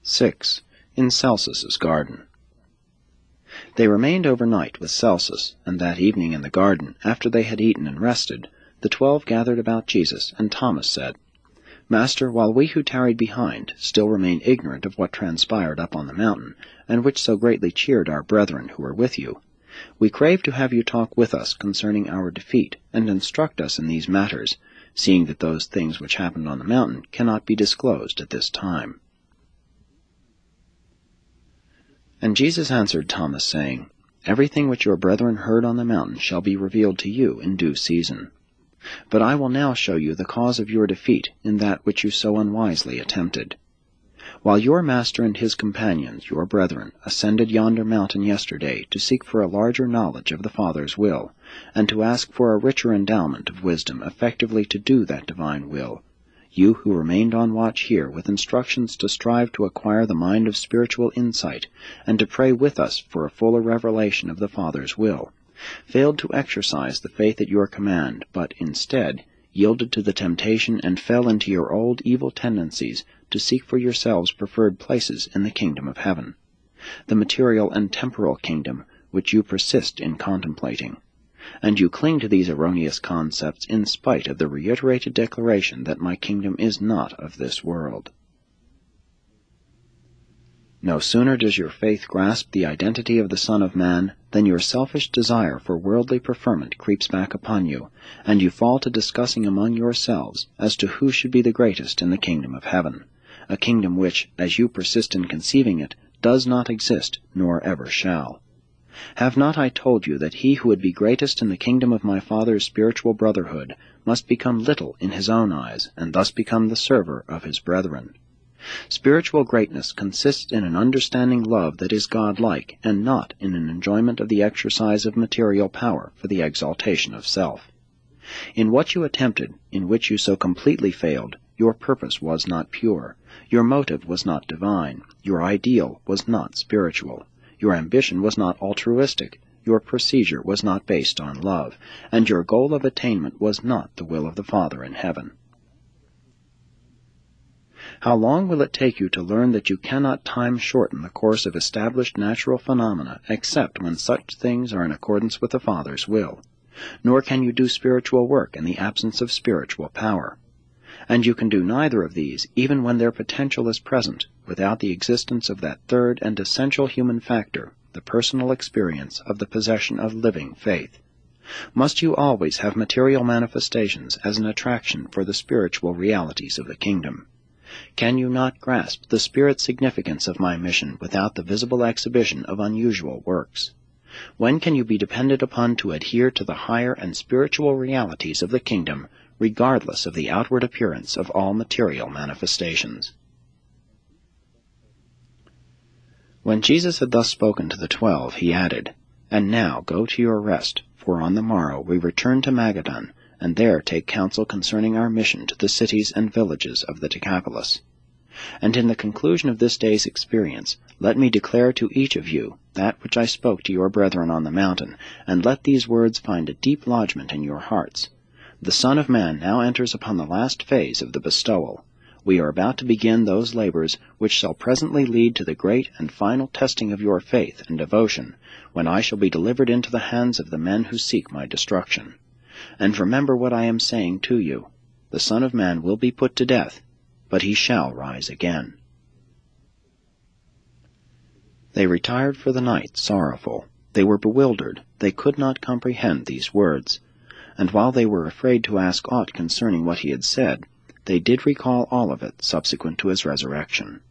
6. In Celsus's garden. They remained overnight with Celsus, and that evening in the garden, after they had eaten and rested, the 12 gathered about Jesus, and Thomas said, Master, while we who tarried behind still remain ignorant of what transpired up on the mountain, and which so greatly cheered our brethren who were with you, we crave to have you talk with us concerning our defeat, and instruct us in these matters, seeing that those things which happened on the mountain cannot be disclosed at this time. And Jesus answered Thomas, saying, Everything which your brethren heard on the mountain shall be revealed to you in due season. But I will now show you the cause of your defeat in that which you so unwisely attempted. While your master and his companions, your brethren, ascended yonder mountain yesterday to seek for a larger knowledge of the Father's will, and to ask for a richer endowment of wisdom effectively to do that divine will, you who remained on watch here with instructions to strive to acquire the mind of spiritual insight, and to pray with us for a fuller revelation of the Father's will, failed to exercise the faith at your command, but instead yielded to the temptation and fell into your old evil tendencies to seek for yourselves preferred places in the kingdom of heaven, the material and temporal kingdom which you persist in contemplating. And you cling to these erroneous concepts in spite of the reiterated declaration that my kingdom is not of this world. No sooner does your faith grasp the identity of the Son of Man than your selfish desire for worldly preferment creeps back upon you, and you fall to discussing among yourselves as to who should be the greatest in the kingdom of heaven, a kingdom which, as you persist in conceiving it, does not exist, nor ever shall. Have not I told you that he who would be greatest in the kingdom of my Father's spiritual brotherhood must become little in his own eyes, and thus become the server of his brethren? Spiritual greatness consists in an understanding love that is God-like, and not in an enjoyment of the exercise of material power for the exaltation of self. In what you attempted, in which you so completely failed, your purpose was not pure, your motive was not divine, your ideal was not spiritual. Your ambition was not altruistic, your procedure was not based on love, and your goal of attainment was not the will of the Father in heaven. How long will it take you to learn that you cannot time-shorten the course of established natural phenomena except when such things are in accordance with the Father's will? Nor can you do spiritual work in the absence of spiritual power. And you can do neither of these, even when their potential is present, without the existence of that third and essential human factor, the personal experience of the possession of living faith. Must you always have material manifestations as an attraction for the spiritual realities of the kingdom? Can you not grasp the spirit significance of my mission without the visible exhibition of unusual works? When can you be depended upon to adhere to the higher and spiritual realities of the kingdom, regardless of the outward appearance of all material manifestations? When Jesus had thus spoken to the 12, he added, And now go to your rest, for on the morrow we return to Magadan, and there take counsel concerning our mission to the cities and villages of the Decapolis. And in the conclusion of this day's experience, let me declare to each of you that which I spoke to your brethren on the mountain, and let these words find a deep lodgment in your hearts. The Son of Man now enters upon the last phase of the bestowal. We are about to begin those labors which shall presently lead to the great and final testing of your faith and devotion, when I shall be delivered into the hands of the men who seek my destruction. And remember what I am saying to you. The Son of Man will be put to death, but he shall rise again. They retired for the night sorrowful. They were bewildered. They could not comprehend these words. And while they were afraid to ask aught concerning what he had said, they did recall all of it subsequent to his resurrection.